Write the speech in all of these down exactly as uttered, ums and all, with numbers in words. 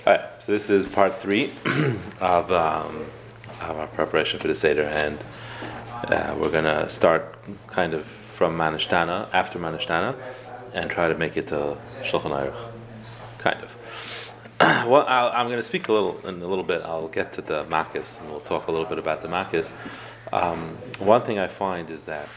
Alright, so this is part three of, um, of our preparation for the Seder, and uh, we're going to start kind of from Manishtana, after Manishtana, and try to make it to Shulchan Aruch, kind of. Well, I'll, I'm going to speak a little in a little bit. I'll get to the Makis, and we'll talk a little bit about the Makis. Um, one thing I find is that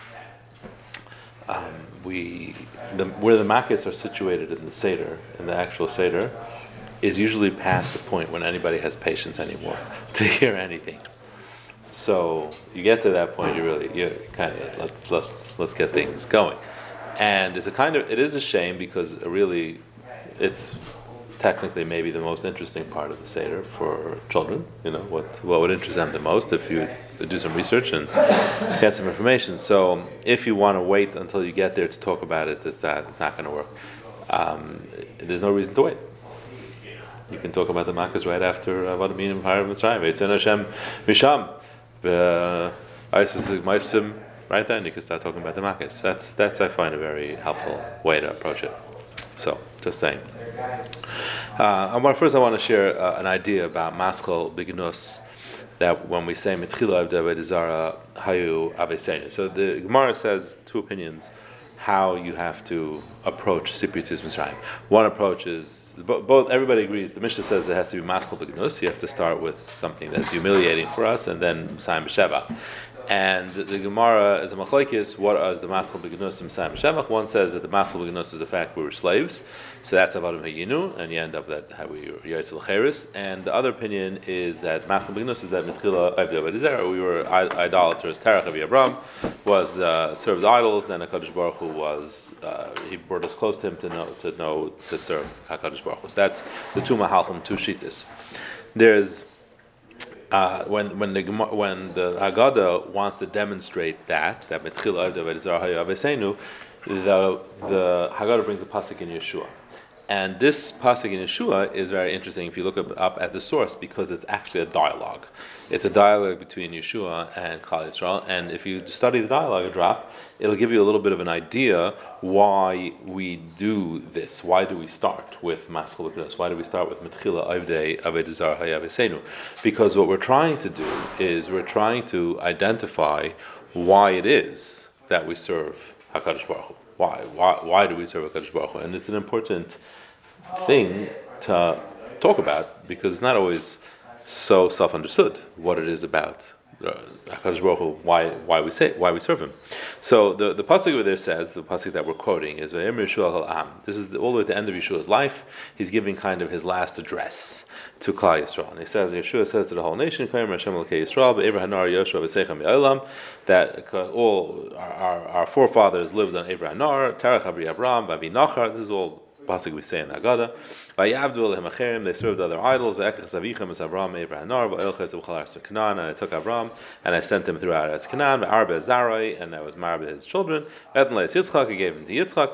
um, we, the, where the Makis are situated in the Seder, in the actual Seder, is usually past the point when anybody has patience anymore to hear anything. So you get to that point, you really, you kind of let's let's let's get things going. And it's a kind of it is a shame because it really, it's technically maybe the most interesting part of the Seder for children. You know what what would interest them the most if you do some research and get some information. So if you want to wait until you get there to talk about it, it's that it's not going to work. Um, there's no reason to wait. You can talk about the Makkas right after Avad Minim Har Mitzrayim. It's in Hashem Misham. The Isis Ma'ifsim. Right then you can start talking about the Makkas. That's that's I find a very helpful way to approach it. So just saying. Uh, I want, first I want to share uh, an idea about Maskal Bignus, that when we say Mitchila Avdei Zara Hayu Avesenu. So the Gemara says two opinions how you have to approach Sipritis Mitzrayim. One approach is, both, everybody agrees, the Mishnah says it has to be Maskal B'Gnus, you have to start with something that's humiliating for us, and then Messiah B'Shevach. And the Gemara is a machlokes, what is the Maskal B'Gnus and Messiah B'Shevach? One says that the Maskal B'Gnus is the fact we were slaves, so that's Avadim Hayinu, and you end up that how we were Yosel Cheres. And the other opinion is that Maskal B'Gnus is that Mitchila Avdei Zara, we were idolaters. Terach Avi Abram was uh, served idols, and HaKadosh Baruch Hu was uh, he brought us close to him to know to know to serve HaKadosh Baruch Hu. So that's the two Mahalchim, two Shittas. There's Uh, when when the when the Haggadah wants to demonstrate that that Mitchila Avdei Zara Hayu Avesenu, the the Haggadah brings a pasuk in Yeshua, and this pasuk in Yeshua is very interesting if you look up, up at the source, because it's actually a dialogue. It's a dialogue between Yeshua and Klal Yisrael, and if you study the dialogue a drop, it'll give you a little bit of an idea why we do this. Why do we start with Maskal B'Gnus? Why do we start with Mitchila Avdei Avdei Zara Hayu Avesenu? Because what we're trying to do is we're trying to identify why it is that we serve HaKadosh Baruch Hu. Why? Why? Why do we serve HaKadosh Baruch Hu? And it's an important thing to talk about because it's not always so self-understood what it is about uh, HaKadosh Baruch Hu, why why we say why we serve him. So the the pasuk over there says, the pasuk that we're quoting is Vayemar Yeshua Hal Am. This is all the way at the end of Yeshua's life. He's giving kind of his last address to Klal Yisrael, and he says, Yeshua says to the whole nation, that all our, our, our forefathers lived on Abraham Nar, Terach Avi Abram, Avi Nachar. This is all pasuk we say in the Haggadah. They served other idols. And I took Avram and I sent him throughout Eretz Canaan. And I was married to his children. I gave him to Yitzchak.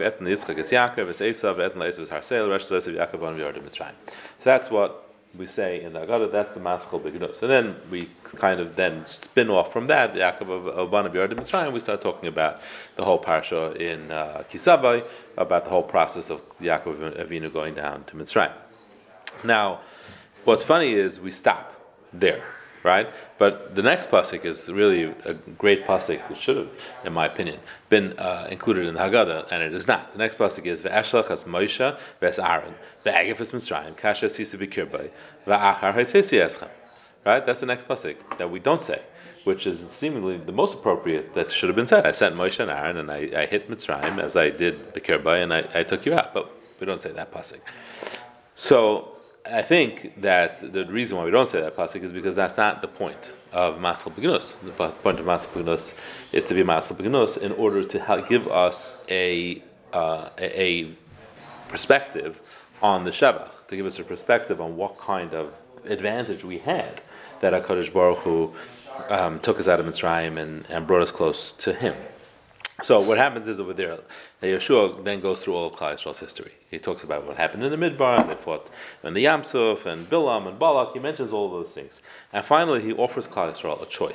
So that's what we say in the Haggadah. That's the Maskal B'Gnus. And then we kind of then spin off from that, Yaakov of Banav Yardim Mitzrayim. We start talking about the whole parsha in uh, Kisavai, about the whole process of Yaakov Avinu going down to Mitzrayim. Now, what's funny is we stop there, right? But the next pasuk is really a great pasuk, which should have, in my opinion, been uh, included in the Haggadah, and it is not. The next pasuk is Ve'ashlach as Moshe ve'es Aaron ve'agif es Mitzrayim kasha sisa b'kirbay ve'achar ha'tesi eschem. Right? That's the next pasuk that we don't say, which is seemingly the most appropriate that should have been said. I sent Moshe and Aaron, and I, I hit Mitzrayim as I did b'kirbay, and I, I took you out. But we don't say that pasuk. So I think that the reason why we don't say that pasuk is because that's not the point of Maskal B'Gnus. The point of Maskal B'Gnus is to be Maskal B'Gnus in order to help give us a, uh, a a perspective on the Shevach, to give us a perspective on what kind of advantage we had that HaKadosh Baruch Hu um, took us out of Mitzrayim and, and brought us close to Him. So what happens is over there, Yeshua then goes through all of Klal Yisrael's history. He talks about what happened in the Midbar, and they fought in the Yam Suf, and Bilam, and Balak. He mentions all of those things. And finally, he offers Klal Yisrael a choice.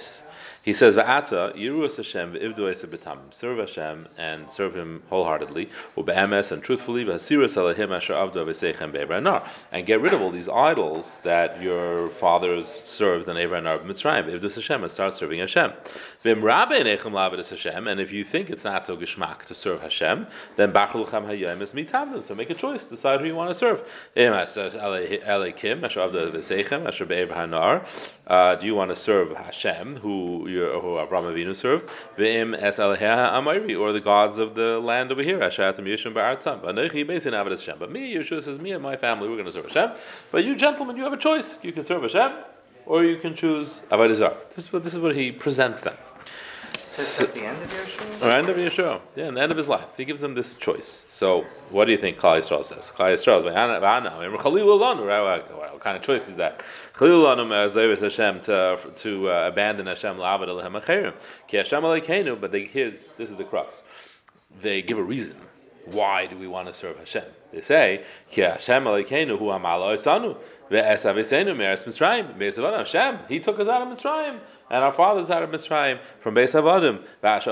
He says, "Va'ata Yiruas Hashem v'ivdu esa b'tamim." Serve Hashem and serve Him wholeheartedly, u'be'emes and truthfully, v'hasiras alehim asher avdu v'seichem be'evra nar, and get rid of all these idols that your fathers served in Evra nar of Mitzrayim. V'ivdu Hashem and start serving Hashem. V'imrabe nechem lavedas Hashem, and if you think it's not so geshmak to serve Hashem, then bachul chem hayom es mitavnu. So make a choice, decide who you want to serve. Elikim asher avdu v'seichem asher be'evra nar. Do you want to serve Hashem, who your, who Abraham Avinu served, v'im es Elohei Amayri, or the gods of the land over here, Ashatim Yishim Ba'artzam. Anochi Beisin Avodas Hashem. But me, Yeshua says, me and my family, we're going to serve Hashem. But you gentlemen, you have a choice. You can serve Hashem, or you can choose Avodah Zarah. This is what this is what he presents them. So, at the end of Yeshua? Or end of Yeshua, yeah, in the end of his life, he gives them this choice. So, what do you think Klal Yisrael says? Klal Yisrael says, what kind of choice is that? Hashem to to uh, abandon Hashem la'avad Elohem acherim. Ki Hashem Elokeinu, but they here's this is the crux. They give a reason. Why do we want to serve Hashem? They say, Ki Hashem Elokeinu hu amalo esanu ve'esav eseinu me'eretz Mitzrayim beis avodim. Hashem, He took us out of Mitzrayim, and our fathers out of Mitzrayim from beis avodim.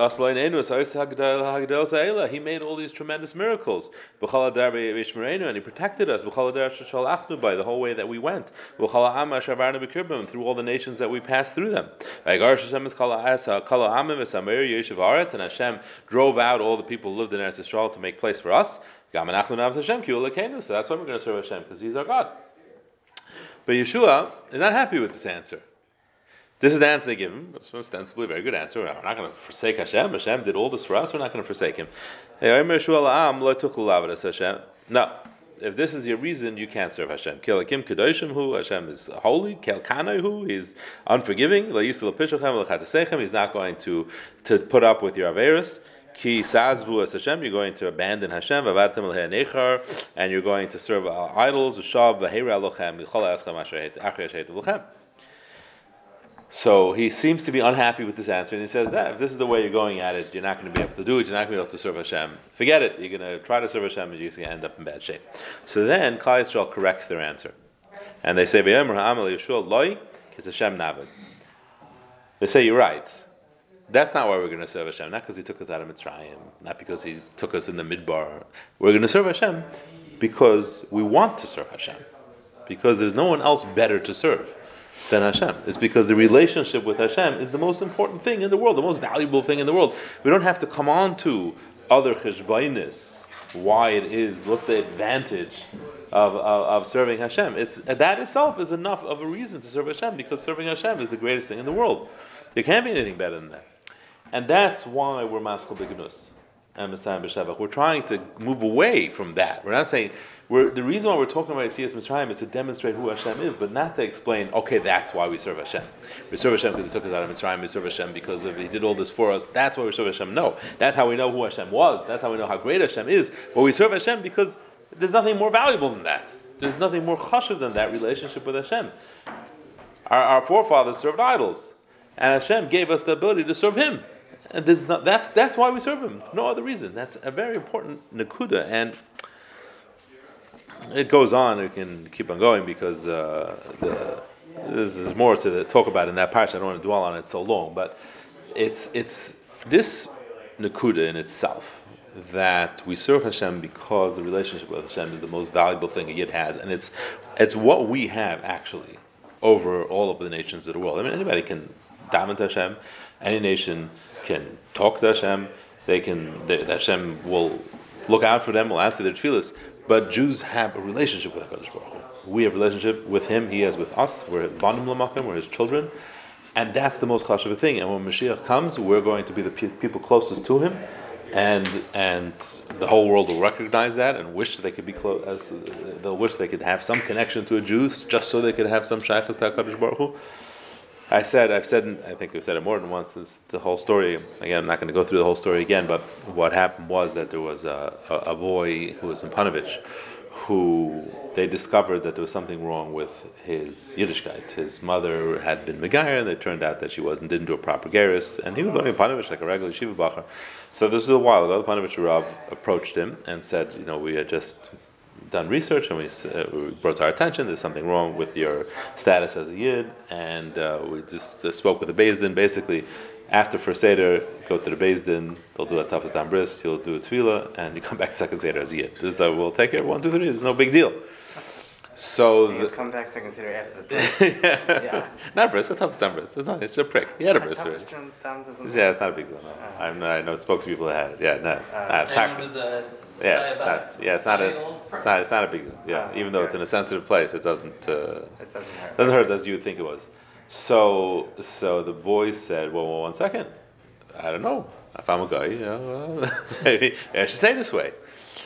He made all these tremendous miracles, and He protected us by the whole way that we went, through all the nations that we passed through them. And Hashem drove out all the people who lived in Eretz Yisrael to make place for us. So that's why we're going to serve Hashem, because He's our God. But Yeshua is not happy with this answer. This is the answer they give him. It's ostensibly a very good answer. We're not going to forsake Hashem. Hashem did all this for us. We're not going to forsake Him. No. If this is your reason, you can't serve Hashem. Hashem is holy. He's unforgiving. He's not going to, to put up with your averis. Ki sazvu as Hashem, you're going to abandon Hashem, and you're going to serve idols. So he seems to be unhappy with this answer, and he says that if this is the way you're going at it, you're not going to be able to do it. You're not going to be able to serve Hashem. Forget it. You're going to try to serve Hashem, and you're going to end up in bad shape. So then Klal Yisrael corrects their answer, and they say, They say, you're right. That's not why we're going to serve Hashem. Not because He took us out of Mitzrayim, not because He took us in the Midbar. We're going to serve Hashem because we want to serve Hashem, because there's no one else better to serve than Hashem. It's because the relationship with Hashem is the most important thing in the world, the most valuable thing in the world. We don't have to come on to other cheshbainis, why it is, what's the advantage of, of, of serving Hashem. It's, that itself is enough of a reason to serve Hashem, because serving Hashem is the greatest thing in the world. There can't be anything better than that. And that's why we're maskal b'gnus and Messiah b'shavach. We're trying to move away from that. We're not saying, we're, the reason why we're talking about Yetzias Mitzrayim is to demonstrate who Hashem is, but not to explain, okay, that's why we serve Hashem. We serve Hashem because He took us out of Mitzrayim. We serve Hashem because of, He did all this for us. That's why we serve Hashem. No. That's how we know who Hashem was. That's how we know how great Hashem is. But we serve Hashem because there's nothing more valuable than that. There's nothing more chashuv than that relationship with Hashem. Our, our forefathers served idols, and Hashem gave us the ability to serve Him. And there's not, that's that's why we serve Him. No other reason. That's a very important nakuda, and it goes on. We can keep on going because uh, the, there's more to the, talk about in that parsha. I don't want to dwell on it so long, but it's it's this nakuda in itself, that we serve Hashem because the relationship with Hashem is the most valuable thing a Yid has, and it's it's what we have actually over all of the nations of the world. I mean, anybody can daven to Hashem. Any nation can talk to Hashem. They can. They, Hashem will look out for them. Will answer their tefillas. But Jews have a relationship with HaKadosh Baruch Hu. We have a relationship with Him. He has with us. We're banim l'makom. We're His children, and that's the most chashuv thing. And when Mashiach comes, we're going to be the pe- people closest to Him, and and the whole world will recognize that and wish they could be close. As they'll wish they could have some connection to a Jew, just so they could have some shaychus to HaKadosh Baruch Hu. I said, I've said, I think we've said it more than once. It's the whole story. Again, I'm not going to go through the whole story again. But what happened was that there was a, a, a boy who was in Panovich, who they discovered that there was something wrong with his Yiddishkeit. His mother had been Megayer, and it turned out that she wasn't didn't do a proper Geras, and he was learning Panovich like a regular Shiva Bacher. So this was a while ago. The Panovich Rav approached him and said, you know, we had just done research and we, uh, we brought to our attention there's something wrong with your status as a yid, and uh, we just uh, spoke with the Beis Din. Basically, after first Seder, go to the Beis Din, they'll do a Tafas Dam Bris, you'll do a Tefillah, and you come back to second Seder as a yid. This, uh, we'll take care of one, two, three, there's no big deal. So you the, come back second Seder after the bris. yeah. Yeah. Not bris, a Tafas Dam Bris. It's not, it's just a prick. You had a bris already. Yeah, it's not a big deal. No. Uh-huh. I'm, I know spoke to people that had it. Yeah, no, it's Uh, not. And it was a Yeah, it's not. diabetic. Yeah, it's not. A, Diagonal it's not. It's not a big deal. Yeah, Oh, even though it's okay. in a sensitive place, it doesn't. Uh, It doesn't hurt. doesn't hurt as you would think it was. So, so the boy said, "Well, well one second. I don't know. If I'm a guy, you know, uh, maybe I should stay this way."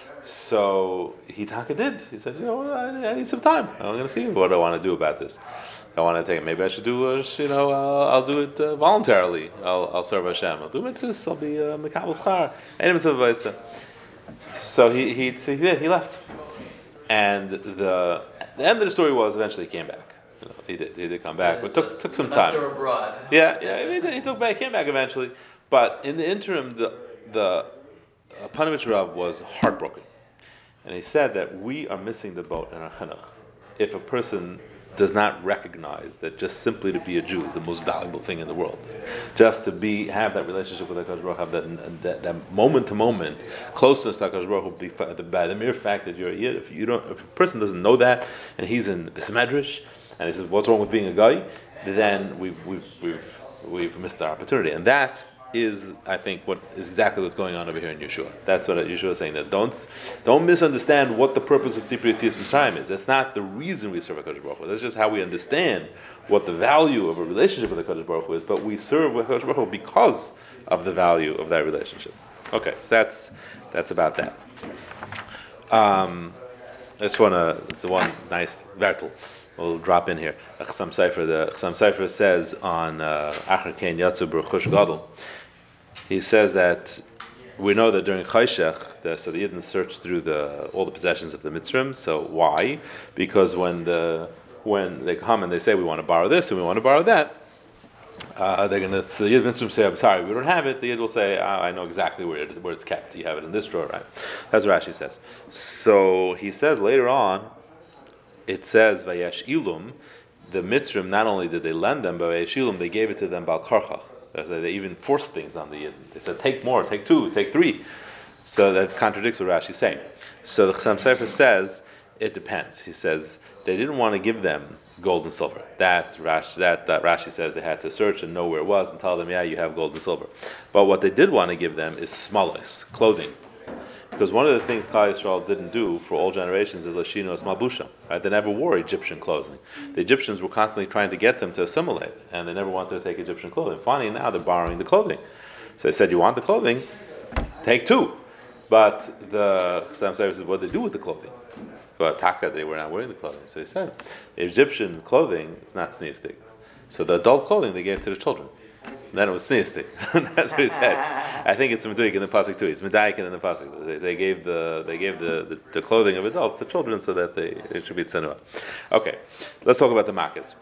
So he taka did. He said, "You know, I, I need some time. I'm going to see what I want to do about this. I want to take it. Maybe I should do. A, you know, uh, I'll do it uh, voluntarily. I'll, I'll serve Hashem. I'll do mitzvahs. I'll be uh, mekabel schar. Any mitzvah v'aisa." So he he so he did. He left, and the the end of the story was eventually he came back. You know, he did. He did come back, but it took took some time. Semester abroad. Yeah, yeah, he, did, he took back, came back eventually. But in the interim, the the uh, Panovich Rav was heartbroken, and he said that we are missing the boat in our chinuch if a person does not recognize that just simply to be a Jew is the most valuable thing in the world. Just to be have that relationship with HaKadosh Baruch Hu, have that, that, that moment to moment closeness to HaKadosh Baruch Hu, by the, by the mere fact that you're a yid. If you don't, if a person doesn't know that, and he's in this medrash, and he says, "What's wrong with being a guy?" Then we've we've we've we've missed our opportunity, and that is, I think, what is exactly what's going on over here in Yeshua. That's what Yeshua is saying. That don't don't misunderstand what the purpose of Sipri Yitzias Mitzrayim is. That's not the reason we serve HaKadosh Baruch Hu. That's just how we understand what the value of a relationship with HaKadosh Baruch Hu is. But we serve HaKadosh Baruch Hu because of the value of that relationship. Okay, so that's that's about that. Um, I just want to. It's the one nice vertel. We'll drop in here. Chassam Sofer. The Chassam Sofer says on Acher Kein Yatzu B'Rechush Gadol. He says that we know that during Chayshech, the, so the Yidden searched through the all the possessions of the Mitzrim. So why? Because when the when they come and they say we want to borrow this and we want to borrow that, uh, they're going to. So the Yid Mitzrim say, "I'm sorry, we don't have it." The Yid will say, oh, "I know exactly where it is, where it's kept. You have it in this drawer, right?" That's what Rashi says. So he says later on, it says Vayesh Ilum, the Mitzrim. Not only did they lend them, but Vayesh Ilum, they gave it to them Bal Karchach. They even forced things on the Yidden. They said, take more, take two, take three. So that contradicts what Rashi's saying. So the Chassam Sofer says, it depends. He says, they didn't want to give them gold and silver. That, Rashi, that, that Rashi says they had to search and know where it was and tell them, yeah, you have gold and silver. But what they did want to give them is smalos, clothing. Because one of the things Klal Yisrael didn't do for all generations is Lashino Malbusha. Right? They never wore Egyptian clothing. The Egyptians were constantly trying to get them to assimilate, and they never wanted to take Egyptian clothing. Finally, now they're borrowing the clothing. So they said, you want the clothing? Take two. But the Chassam Sofer says, what did they do with the clothing? But Taka, they were not wearing the clothing. So he said, Egyptian clothing is not sneistic. So the adult clothing they gave to the children. And then it was sneistic. That's what he said. I think it's Meduik in the pasuk too. It's Medaik in the pasuk. They, they gave the they gave the, the, the clothing of adults to children so that they it should be tzanua. Okay, let's talk about the makkos.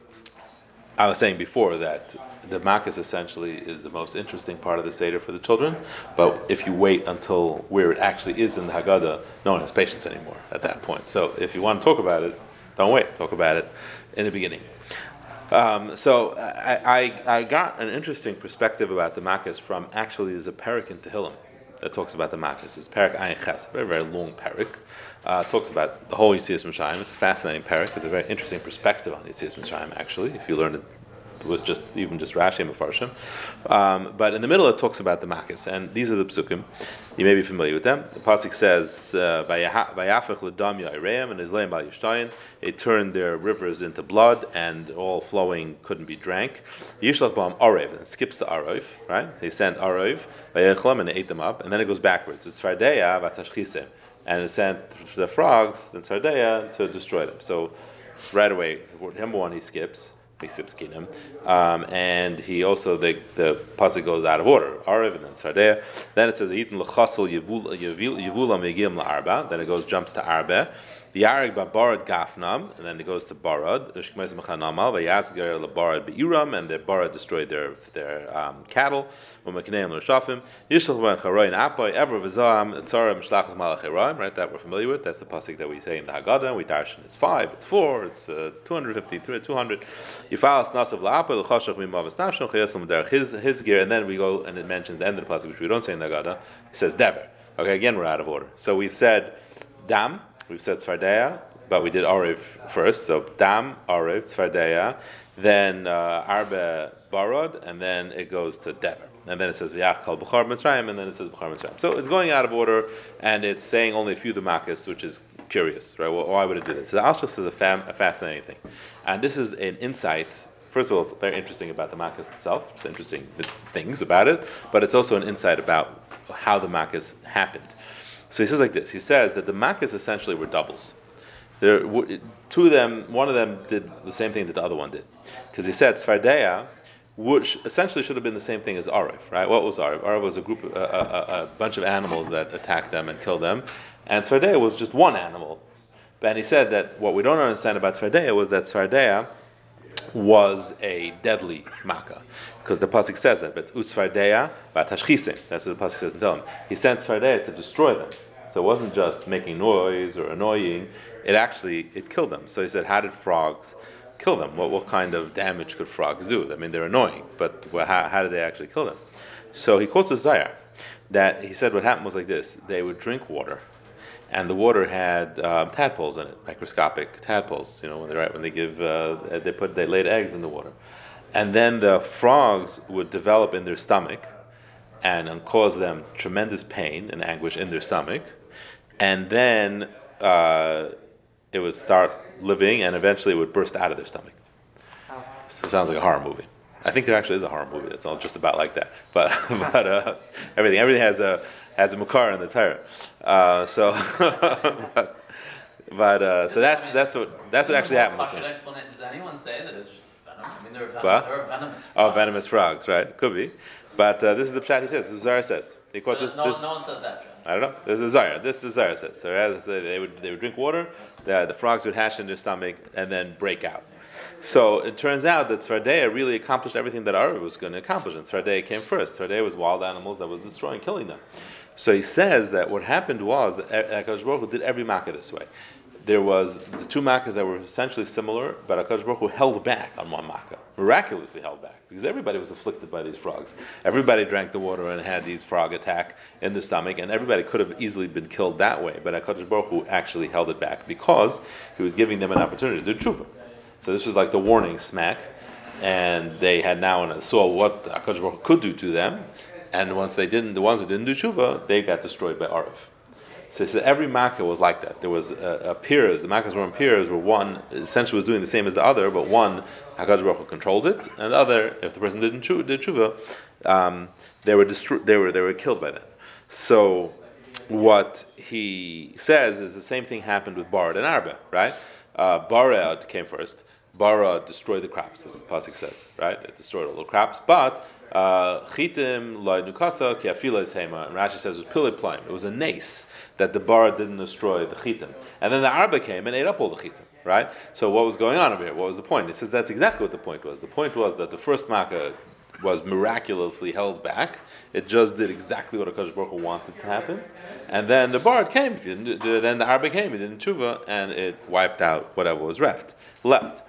I was saying before that the makkos essentially is the most interesting part of the seder for the children. But if you wait until where it actually is in the Haggadah, no one has patience anymore at that point. So if you want to talk about it, don't wait. Talk about it in the beginning. Um, so I, I I got an interesting perspective about the makkos from actually there's a parak in Tehillim that talks about the makkos. It's parak Ayin Ches, a very very long parak. Uh, talks about the whole Yitzias Mitzrayim. It's a fascinating parak. It's a very interesting perspective on Yitzias Mitzrayim actually. If you learn it with just even just Rashi and Mefarshim, um, but in the middle it talks about the makkos, and these are the psukim. You may be familiar with them. The pasuk says, "Vayafech l'dam ya'ireim and Izleim bal yishtayin." They turned their rivers into blood, and all flowing couldn't be drank. Yishlach b'am arev, and it skips the arev, right? They sent arev, vayechlam, and they ate them up, and then it goes backwards. It's tzvardeya v'tashchisem, and it sent the frogs, the tzvardeya, to destroy them. So right away, number one, he skips. Um, and he also the the pasuk goes out of order. Arev and then Tzardea. Then it says Yitin l'chasel yevula megim la'arba. Then it goes jumps to arba, The Yarig Barad Gafnam, and then it goes to Barad. Vayasger Barad Beiram, and the Barad destroyed their their um, cattle. Yishlach Ben Charoin Apoy Ever Vizam Tzarim Shlachas Malach Eraim. Right, that we're familiar with. That's the pasuk that we say in the Haggadah. We darshan. It's five. It's four. It's uh, two hundred fifty. Two hundred. Yifalas Nasav La'apoy L'Chashach Mimavas Nafshon Chayasam Derech. His his gear, and then we go and it mentions the end of the pasuk, which we don't say in the Haggadah. It says Dever. Okay, again we're out of order. So we've said Dam. We've said Tzfardeya, but we did Arev first. So Dam, Arev, Tzfardeya, then uh, Arbe, Barod, and then it goes to Dever. And then it says V'yach Kal B'char Mitzrayim, and then it says B'char Mitzrayim. So it's going out of order, and it's saying only a few Demakas, which is curious, right? Well, why would it do this? So the Alshus is a, fam- a fascinating thing. And this is an insight. First of all, it's very interesting about the Makkos itself. It's interesting things about it, but it's also an insight about how the Makkos happened. So he says like this. He says that the Makkos essentially were doubles. There, two of them, one of them did the same thing that the other one did, because he said Tzfardeya, which essentially should have been the same thing as Arev, right? What was Arev? Arev was a group, a, a, a bunch of animals that attacked them and killed them, and Tzfardeya was just one animal. And he said that what we don't understand about Tzfardeya was that Tzfardeya was a deadly makkah, because the pasuk says that. But utzfardeya v'tashchisim. That's what the pasuk says in Tehillim. He sent Tzfardeya to destroy them. So it wasn't just making noise or annoying. It actually it killed them. So he said, how did frogs kill them? What what kind of damage could frogs do? I mean, they're annoying, but how, how did they actually kill them? So he quotes a Zayar that he said what happened was like this: they would drink water, and the water had um, tadpoles in it, microscopic tadpoles. You know, when they right when they give uh, they put they laid eggs in the water, and then the frogs would develop in their stomach, and, and cause them tremendous pain and anguish in their stomach, and then uh, it would start living, and eventually it would burst out of their stomach. Oh. So it sounds like a horror movie. I think there actually is a horror movie that's all just about like that. But but uh, everything everything has a has a makar in the Torah. Uh, so but, but uh, so that's that's what that's what actually happened. Does anyone say that it's just venom? I mean, there are, venom, well, there are venomous frogs. Oh, venomous frogs, right? Could be. But uh, this is the pshat he says. This is Zara says. He quotes this, no, this, no one says that, John. I don't know. This is Zara. This is Zara says. So as they would they would drink water, the, the frogs would hatch in their stomach and then break out. So it turns out that Tzfardeya really accomplished everything that Arev was going to accomplish, and Tzfardeya came first. Tzfardeya was wild animals that was destroying, killing them. So he says that what happened was that HaKadosh Baruch Hu did every makkah this way. There was the two makkahs that were essentially similar, but HaKadosh Baruch Hu held back on one makkah, miraculously held back, because everybody was afflicted by these frogs. Everybody drank the water and had these frog attack in the stomach, and everybody could have easily been killed that way, but HaKadosh Baruch Hu actually held it back because he was giving them an opportunity to do tshuva. So this was like the warning smack, and they had now saw what HaKadosh Baruch Hu could do to them, and once they didn't, the ones who didn't do tshuva, they got destroyed by Arev. So he said every makkah was like that. There was a, a peers, the makkahs were in peers, where one essentially was doing the same as the other, but one, HaKadosh Baruch Hu controlled it, and the other, if the person didn't tshuva, did tshuva, um, they were destru- they were they were killed by that. So what he says is the same thing happened with Barad and Arba, right? Uh, Barad came first. Bara destroyed the crops, as the pasuk says, right? It destroyed all the crops, but chitim la nukasa ki afila hema. And Rashi says it was pilei plaim. It was a nace that the bara didn't destroy the chitim, and then the arba came and ate up all the chitim, right? So what was going on over here? What was the point? It says that's exactly what the point was. The point was that the first makkah was miraculously held back. It just did exactly what HaKadosh Baruch Hu wanted to happen, and then the bara came. Then the arba came. It didn't tshuva, and it wiped out whatever was left. Left.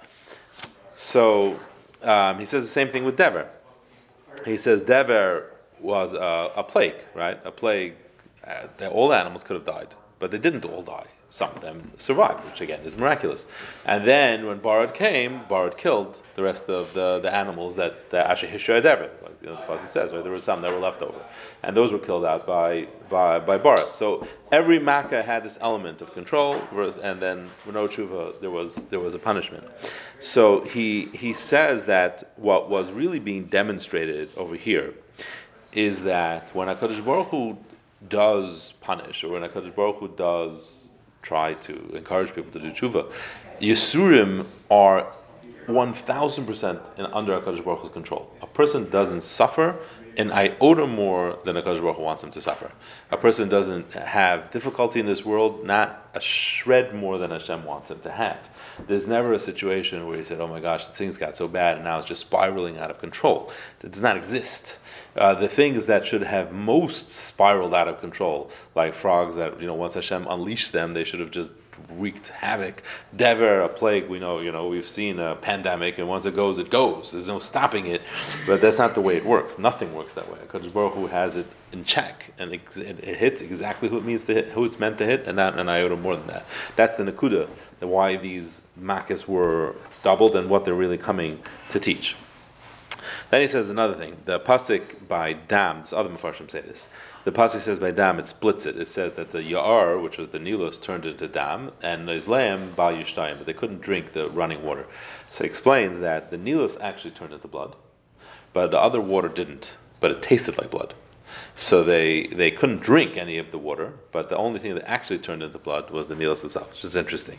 So um, he says the same thing with Dever. He says Dever was a, a plague, right? A plague. Uh, that all the animals could have died, but they didn't all die. Some of them survived, which again is miraculous. And then when Barad came, Barad killed the rest of the, the animals that that actually Hisha Dever, like you know, the Pasuk says, right? There were some that were left over, and those were killed out by by by Barad. So every makkah had this element of control, and then with no tshuva, there was there was a punishment. So he he says that what was really being demonstrated over here is that when HaKadosh Baruch Hu does punish, or when HaKadosh Baruch Hu does try to encourage people to do tshuva, Yisurim are one thousand percent under HaKadosh Baruch Hu's control. A person doesn't suffer an iota more than HaKadosh Baruch Hu wants him to suffer. A person doesn't have difficulty in this world, not a shred more than Hashem wants him to have. There's never a situation where he said, oh my gosh, things got so bad and now it's just spiraling out of control. It does not exist. Uh, the things that should have most spiraled out of control, like frogs that, you know, once Hashem unleashed them, they should have just wreaked havoc. Dever, a plague, we know, you know, we've seen a pandemic, and once it goes, it goes. There's no stopping it. But that's not the way it works. Nothing works that way. HaKadosh Baruch Hu has it in check, and it, it hits exactly who it means to hit, who it's meant to hit, and not an iota more than that. That's the Nakuda, why these makkahs were doubled and what they're really coming to teach. Then he says another thing. The pasuk by Dam, this other Mefarshim say this. The pasuk says by Dam, it splits it. It says that the Ya'ar, which was the Nilus, turned into Dam, and Islam Bal Yishtayim, but they couldn't drink the running water. So he explains that the Nilus actually turned into blood, but the other water didn't, but it tasted like blood. So they, they couldn't drink any of the water, but the only thing that actually turned into blood was the Nilus itself, which is interesting.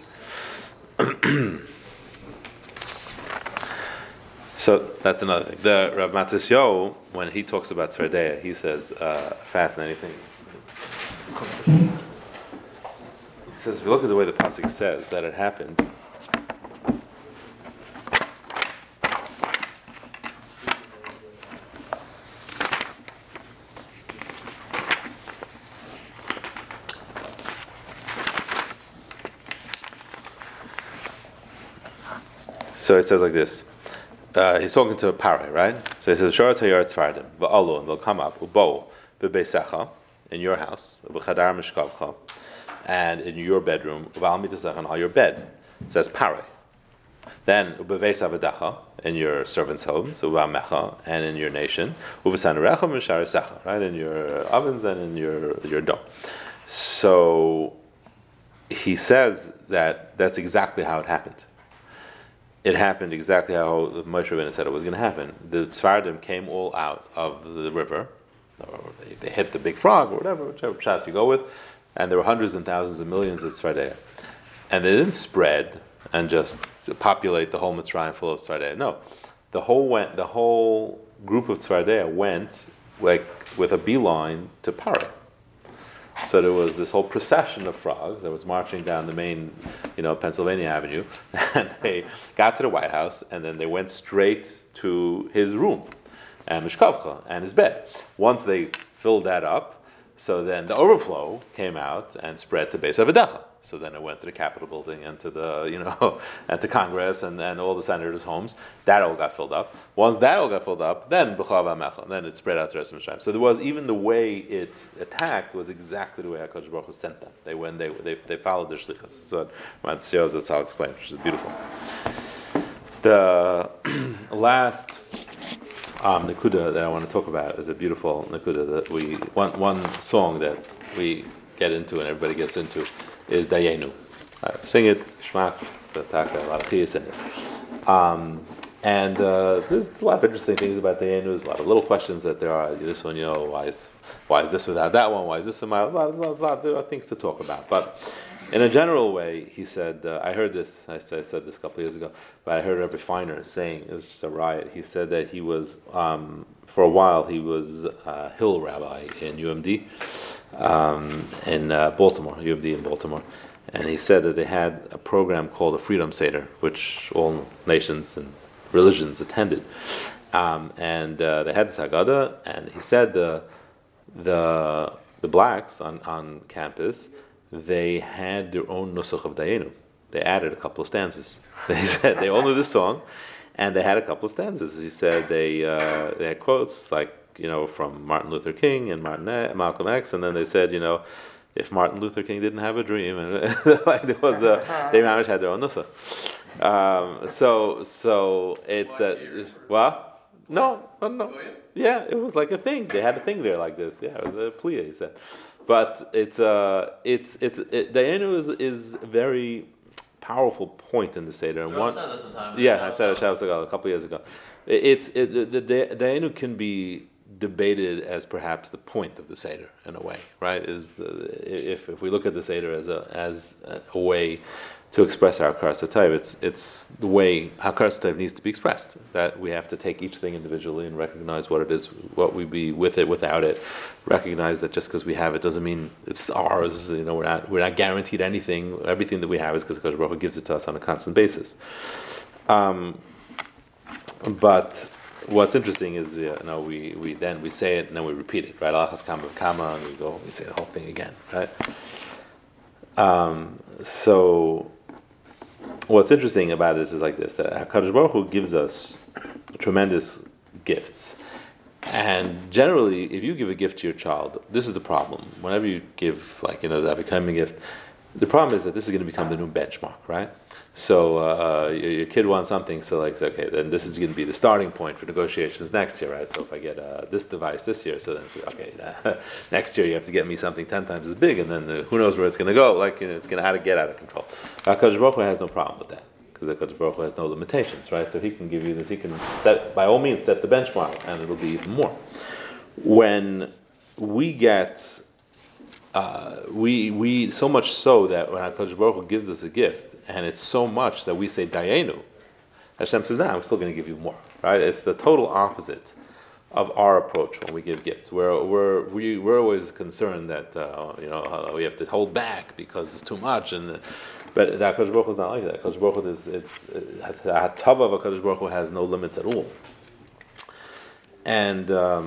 So that's another thing. The Rav Matisyahu, when he talks about Tzfardea, he says uh, fascinating thing. He says, if you look at the way the pasuk says that it happened, so it says like this. Uh, he's talking to a Parai, right? So he says, "Shorat hayar tzfardim va'alu," and they'll come up ubo bebeisecha, in your house, v'chadar mishkavcha, and in your bedroom, v'al midasecha, on your bed. It says Parai. Then ubeveis avadecha, in your servants' homes, uvamecha, and in your nation, uvesanerecha misharisecha, right, in your ovens and in your your dough. So he says that that's exactly how it happened. It happened exactly how Moshe Rabbeinu said it was going to happen. The Tzfardim came all out of the river. Or they, they hit the big frog, or whatever, whichever shot you go with, and there were hundreds and thousands of millions of Tzfardea. And they didn't spread and just populate the whole Mitzrayim full of Tzfardea. No, the whole went. The whole group of Tzfardea went like with a beeline to Parai. So there was this whole procession of frogs that was marching down the main, you know, Pennsylvania Avenue, and they got to the White House, and then they went straight to his room, and Mishkavcha, and his bed. Once they filled that up, so then the overflow came out and spread to Beis Avadecha. So then it went to the Capitol building and to the, you know, and to Congress and then all the senators' homes. That all got filled up. Once that all got filled up, then B'chal V'Amecha, then it spread out to the rest of Mitzrayim. So there was, even the way it attacked was exactly the way HaKadosh Baruch Hu sent them. They when they they they followed their shlichus. That's what Matisyahu, that's how I'll explain, which is beautiful. The last um, Nakuda that I want to talk about is a beautiful Nakuda that we one one song that we get into and everybody gets into is Dayenu. Right, sing it, Shmak, it's a taka, a lot of chiyas in it. Um, and uh, there's a lot of interesting things about Dayenu. There's a lot of little questions that there are. This one, you know, why is why is this without that one? Why is this in my? A lot, a lot, a lot, there are things to talk about. But in a general way, he said, uh, I heard this, I said, I said this a couple of years ago, but I heard Rabbi Feiner saying, it was just a riot. He said that he was, um, for a while, he was a Hill rabbi in U M D. Um, in uh, Baltimore, U M D in Baltimore, and he said that they had a program called a Freedom Seder, which all nations and religions attended, um, and uh, they had this Haggadah, and he said the the the blacks on, on campus, they had their own nusach of Dayenu. They added a couple of stanzas. They said they all knew this song, and they had a couple of stanzas. He said they uh, they had quotes like, you know, from Martin Luther King and Martin a- Malcolm X, and then they said, you know, if Martin Luther King didn't have a dream, and like there was a, they managed had their own nusach. Um, so, so it's a what? No, no, no. Yeah, it was like a thing. They had a thing there like this. Yeah, it was a plia, he said. But it's uh, it's it's it, Dayenu is is a very powerful point in the Seder. And one, said this one time. yeah, I said it a couple of years ago. It, it's it, the, the Dayenu can be debated as perhaps the point of the Seder in a way, right? Is uh, if if we look at the Seder as a as a way to express our Hakaras HaTov, it's it's the way Hakaras HaTov needs to be expressed. That we have to take each thing individually and recognize what it is, what we be with it, without it. Recognize that just because we have it doesn't mean it's ours. You know, we're not we're not guaranteed anything. Everything that we have is because Hakadosh Baruch Hu gives it to us on a constant basis. Um, but what's interesting is, you know, we, we then we say it and then we repeat it, right? Alachas kama v'kama, and we go we say the whole thing again, right? Um, so. What's interesting about this is like this: that HaKadosh Baruch Hu gives us tremendous gifts, and generally, if you give a gift to your child, this is the problem. Whenever you give, like you know, that becoming gift, the problem is that this is going to become the new benchmark, right? So uh, your, your kid wants something, so like, okay, then this is going to be the starting point for negotiations next year, right? So if I get uh, this device this year, so then it's, okay, uh, next year you have to get me something ten times as big, and then uh, who knows where it's going to go? Like, you know, it's going to get out of control. HaKadosh Baruch Hu has no problem with that, because HaKadosh Baruch Hu has no limitations, right? So he can give you this, he can set, by all means, set the benchmark, and it'll be even more. When we get Uh, we we so much so that when HaKadosh Baruch Hu gives us a gift, and it's so much that we say Dayenu, Hashem says, "No, I'm still going to give you more." Right? It's the total opposite of our approach when we give gifts. We're we're we, we're always concerned that uh, you know uh, we have to hold back because it's too much, and but the HaKadosh Baruch Hu is not like that. HaKadosh Baruch Hu is it's the Hatava of HaKadosh Baruch Hu has no limits at all, and. Um,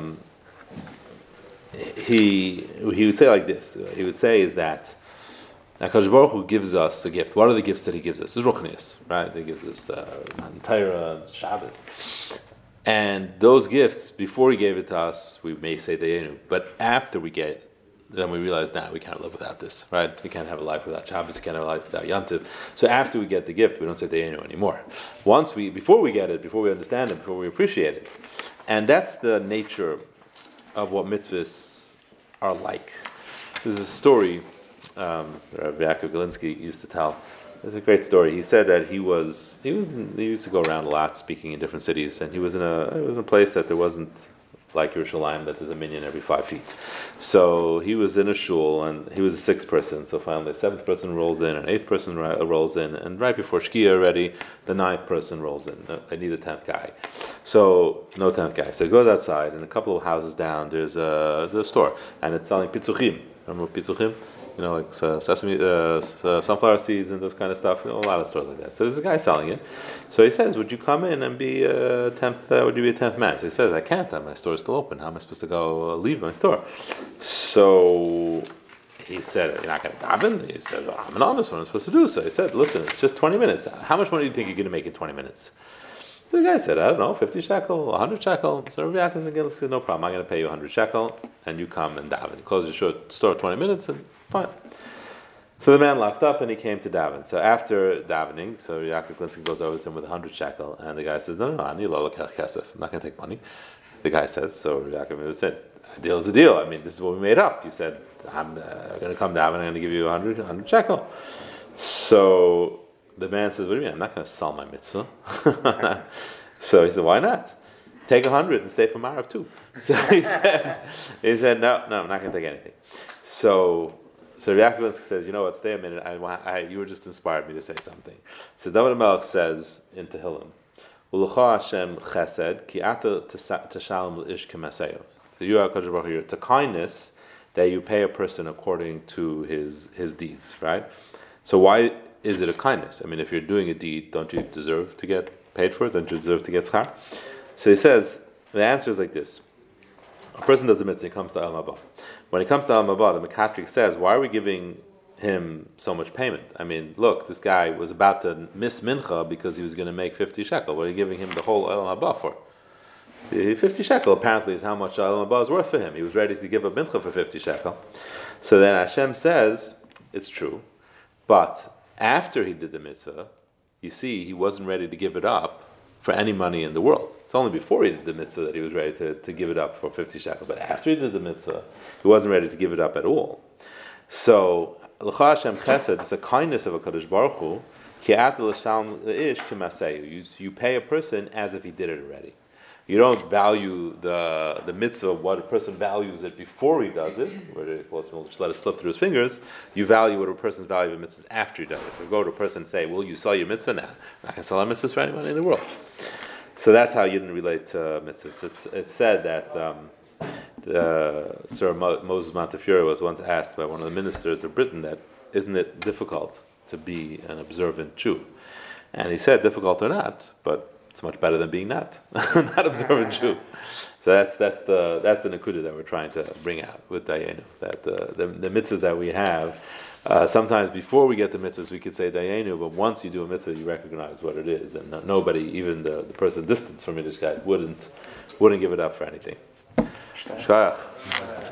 He he would say like this. He would say is that HaKadosh Baruch Hu gives us a gift. What are the gifts that He gives us? It's Ruchnius, right? He gives us uh, Torah, Shabbos, and those gifts. Before He gave it to us, we may say Dayenu, but after we get it, then we realize now nah, we can't live without this, right? We can't have a life without Shabbos. We can't have a life without Yantiv. So after we get the gift, we don't say Dayenu anymore. Once we, before we get it, before we understand it, before we appreciate it, and that's the nature of what mitzvahs are like. There's a story um, that Rabbi Yaakov Galinsky used to tell. It's a great story. He said that he was he was he used to go around a lot speaking in different cities, and he was in a it was in a place that there wasn't like Yerushalayim, that there's a minyan every five feet. So he was in a shul, and he was a sixth person. So finally, the seventh person rolls in, an eighth person ri- rolls in, and right before Shkia already, the ninth person rolls in. They need a tenth guy. So no tenth guy. So he goes outside, and a couple of houses down, there's a there's a store, and it's selling pitzuchim. Remember pitzuchim? You know, like uh, sesame, uh, sunflower seeds and those kind of stuff. You know, a lot of stores like that. So there's a guy selling it. So he says, "Would you come in and be a tenth? Uh, would you be a tenth man?" So he says, "I can't. My store is still open. How am I supposed to go uh, leave my store?" So he said, "You're not going to daven?" He said, well, "I'm an honest one. I'm supposed to do." So he said, "Listen, it's just twenty minutes. How much money do you think you're going to make in twenty minutes?" The guy said, "I don't know, fifty shekel, one hundred shekel." So Rabbi Yaakov said, "No problem. I'm going to pay you one hundred shekel, and you come and daven. Close your store twenty minutes, and fine." So the man locked up and he came to daven. So after davening, so Yaakov Galinsky goes over to him with one hundred shekel, and the guy says, "No, no, no, I need lo lekech kesef. I'm not going to take money." The guy says, so Yaakov said, "A deal is a deal. I mean, this is what we made up. You said, I'm uh, going to come daven, I'm going to give you one hundred, one hundred shekel." So the man says, "What do you mean? I'm not going to sell my mitzvah." So he said, "Why not? Take a hundred and stay for Marav too." So he said, he said, "No, no, I'm not going to take anything." So, so Yaakov Galinsky says, "You know what? Stay a minute. I, I, you were just inspired me to say something." He says, David HaMelech says in Tehillim, "U'lecha Hashem chesed ki ata teshalem l'ish k'maseyo." So you are HaKadosh Baruch Hu. It's a kindness that you pay a person according to his his deeds, right? So why is it a kindness? I mean, if you're doing a deed, don't you deserve to get paid for it? Don't you deserve to get schar? So he says, the answer is like this. A person does a mitzvah, he comes to Olam Haba. When he comes to Olam Haba, the Mekatrik says, why are we giving him so much payment? I mean, look, this guy was about to miss mincha because he was going to make fifty shekel. What are you giving him the whole Olam Haba for? The fifty shekel apparently is how much Olam Haba is worth for him. He was ready to give a mincha for fifty shekel. So then Hashem says, it's true, but after he did the mitzvah, you see, he wasn't ready to give it up for any money in the world. It's only before he did the mitzvah that he was ready to, to give it up for fifty shekels. But after he did the mitzvah, he wasn't ready to give it up at all. So, L'cha Hashem Chesed is a kindness of a Kadosh Baruch Hu. You, you pay a person as if he did it already. You don't value the the mitzvah, what a person values it before he does it, where the Kohen will just let it slip through his fingers. You value what a person's value of mitzvahs after he does it. If you go to a person and say, will you sell your mitzvah? Nah, I'm not going to sell our mitzvahs for anyone in the world. So that's how you didn't relate to mitzvahs. It's, it's said that um, the, Sir Mo- Moses Montefiore was once asked by one of the ministers of Britain that, isn't it difficult to be an observant Jew? And he said, difficult or not, but it's much better than being not, not observant Jew. So that's that's the that's the nekuda that we're trying to bring out with Dayenu. That the, the the mitzvahs that we have, uh, sometimes before we get the mitzvahs, we could say Dayenu, but once you do a mitzvah, you recognize what it is, and no, nobody, even the, the person distant from Yiddishkeit, wouldn't wouldn't give it up for anything. Shkayach.